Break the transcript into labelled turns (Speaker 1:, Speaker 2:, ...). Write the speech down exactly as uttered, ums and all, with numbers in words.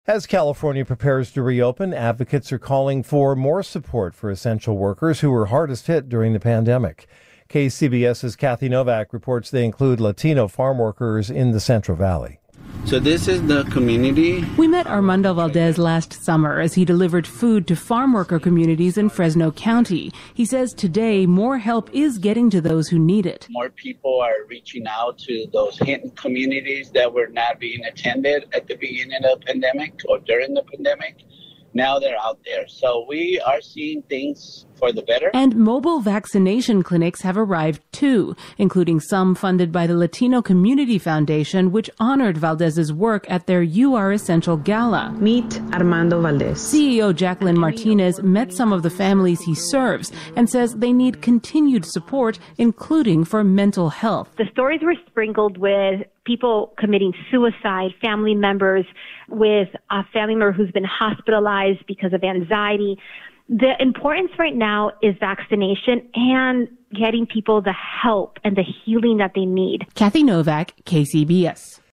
Speaker 1: As California prepares to reopen, advocates are calling for more support for essential workers who were hardest hit during the pandemic. KCBS's Kathy Novak reports they include Latino farm workers in the Central Valley.
Speaker 2: So this is the community.
Speaker 3: We met Armando Valdez last summer as he delivered food to farm worker communities in Fresno County. He says today more help is getting to those who need it.
Speaker 2: More people are reaching out to those hidden communities that were not being attended at the beginning of the pandemic or during the pandemic. Now they're out there. So we are seeing things for the better.
Speaker 3: And mobile vaccination clinics have arrived too, including some funded by the Latino Community Foundation, which honored Valdez's work at their You Are Essential Gala.
Speaker 4: Meet Armando Valdez.
Speaker 3: C E O Jacqueline Martinez met some of the families he serves and says they need continued support, including for mental health.
Speaker 5: The stories were sprinkled with people committing suicide, family members with a family member who's been hospitalized because of anxiety. The importance right now is vaccination and getting people the help and the healing that they need.
Speaker 3: Kathy Novak, K C B S.